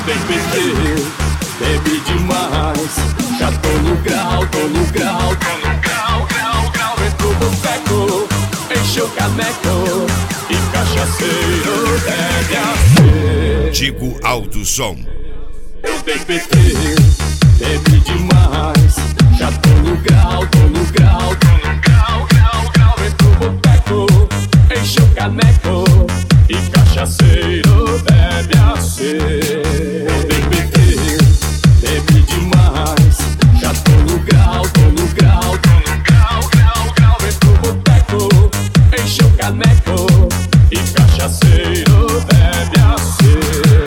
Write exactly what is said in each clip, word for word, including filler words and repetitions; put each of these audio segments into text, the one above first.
Ontem bebi, bebi demais. Já tô no grau, tô no grau, tô no grau, grau, grau. Entro no boteco, enche o caneco e cachaceiro deve ser. Digo alto som. Eu dei P T, bebi demais. Já tô no grau, tô no grau, tô no grau, grau, grau. Entro no boteco, enche o caneco e cachaceiro bebe a ser. Eu dei P T, bebi demais. Já tô no grau, tô no grau, tô no grau, grau, grau. Entro no boteco, enche o caneco e cachaceiro bebe a ser.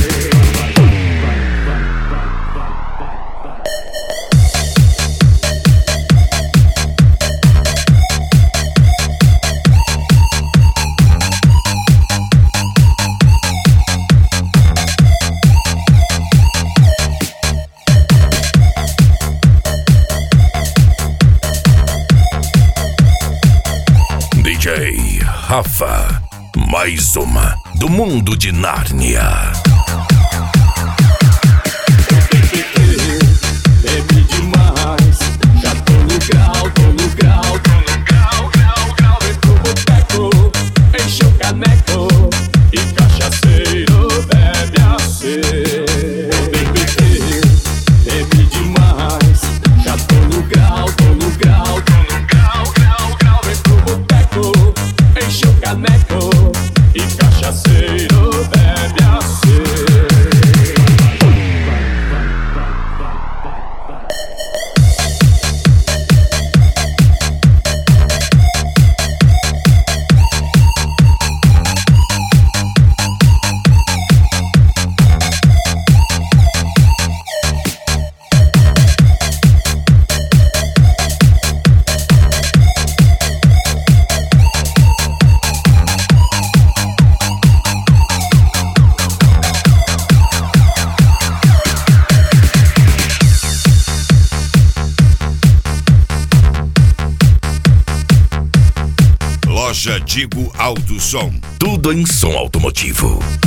D J Rafa, mais uma do mundo de Nárnia. Bebi demais, já tô no grau, tô no grau, tô no grau, grau, grau. Entro no boteco, enche o caneco e cachaceiro bebe a ser. Bebi, bebi demais, já tô no grau, tô no grau, tô no grau, grau, grau. Entro no boteco, enche o caneco e cachaceiro bebe a ser. Loja Digo Alto Som. Tudo em som automotivo.